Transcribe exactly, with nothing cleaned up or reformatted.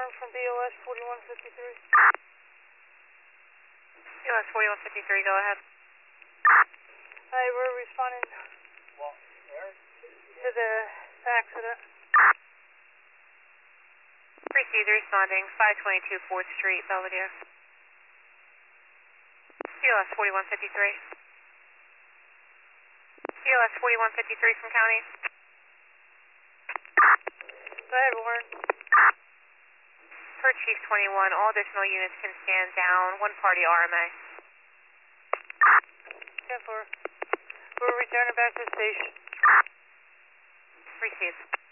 Warren from B O S forty-one fifty-three. B O S forty-one fifty-three, go ahead. Hi, we're responding to the accident. Proceed responding, five twenty-two fourth Street, Belvedere. B O S forty-one fifty-three. B O S forty-one fifty-three from county. Go ahead, Warren. Per Chief twenty-one, all additional units can stand down, one party R M A. ten four. We're returning back to the station. Received.